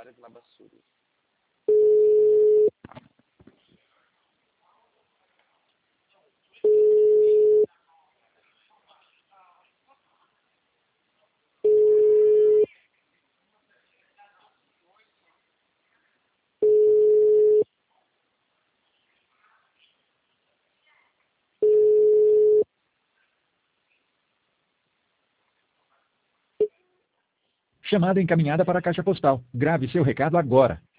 Soares Labassuri. Chamada encaminhada para a caixa postal. Grave seu recado agora.